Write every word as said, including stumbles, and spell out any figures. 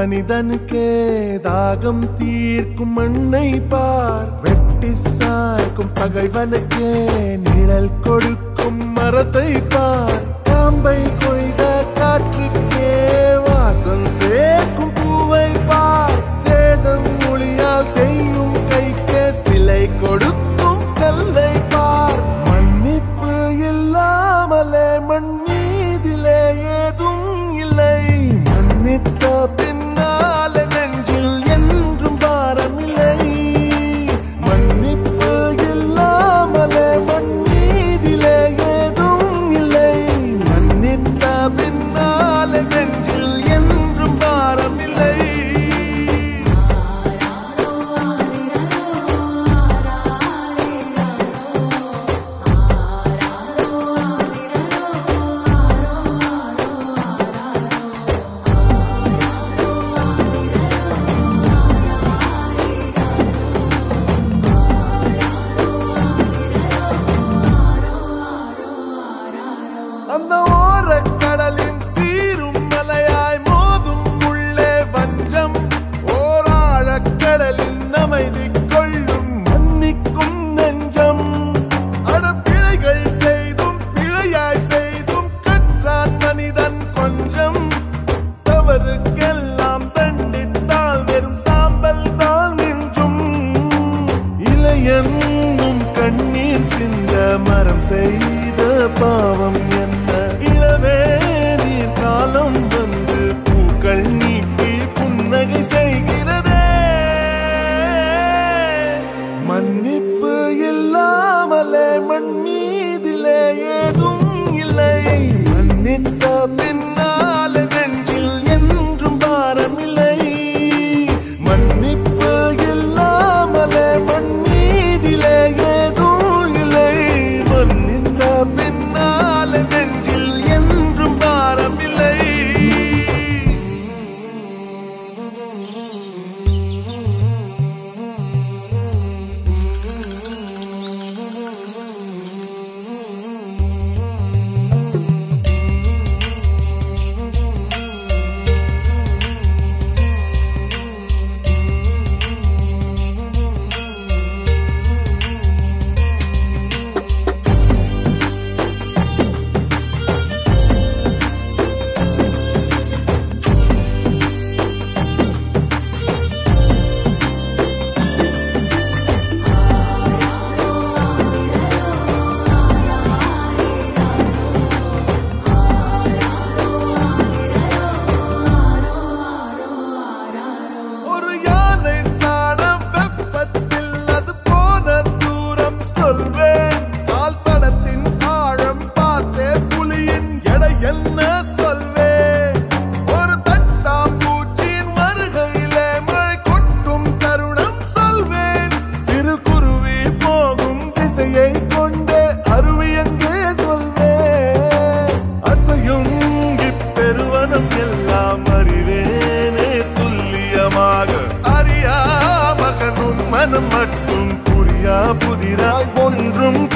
மனிதனுக்கே தாகம் தீர்க்கும் மண்ணை பார், வெட்டி சாய்க்கும் பகைவனுக்கே நிழல் கொடுக்கும் மரத்தை பார், காம்பை கொய்த காற்றுக்கே வாசம் சேர்க்கும் பூவை பார், சேதம் மொழியால் செய்யும் கைக்கே சிலை கொடுக்கும் கல்லை பார். மன்னிப்பு இல்லாமலே மண் மீதிலே ஏதும் இல்லை, மன்னித்த பின்னாலே நெஞ்சில் என்றும் பாரமில்லை. மன்னிப்பு இல்லாமலே மண் மீதிலே ஏதும் இல்லை, மன்னித்த பின்னாலே நெஞ்சில் என்றும் பாரமில்லை. அந்த ஓரக்கடலின் சீரும் மலையாய் மோதும் உள்ளே வஞ்சம், ஓராழக்கடலின் அமைதி கொள்ளும் மன்னிக்கும் நெஞ்சம். அடப்பிழைகள் செய்தும் பிழையாய் செய்தும் கற்றான் மனிதன் கொஞ்சம், தவறுக்கெல்லாம் தண்டித்தால் வெறும் சாம்பல் தான் மிஞ்சும். இளையன்னும் கண்ணீர் சிந்த மரம் செய்த பாவம் என்ன, இளவே நீர் காலம் வந்து பூக்கள் நீட்டி புன்னகை செய்கிறதே. மன்னிப்பு இல்லாமலே மண் மீதிலே ஏதும் இல்லை, மன்னித்த பின்னாலே நெஞ்சில் என்றும் பாரமில்லை. மன்னிப்பு இல்லாமலே மண் மீதிலே ஏதும் இல்லை, மன்னித்த பின்னாலே நெஞ்சில் என்றும் பாரமில்லை. ஒரு யானை சாடம் வெப்பத்தில் அது போன தூரம் சொல்வேன், கால் தடத்தின் ஆழம் பார்த்தே புலியின் எடை என்ன சொல்வேன். ஒரு தட்டாம்பூச்சியின் வருகையிலே மழை கொட்டும் தருணம் சொல்வேன், சிறு குருவி போகும் திசையை கொண்டே அருவி எங்கே சொல்வேன். அசையும் இப்பெருவனம் எல்லாம் அறிவேனே துல்லியமாக, அறியா மகன் உன் மனம் மட்டும் புரியா புதிராய் ஒன்றும்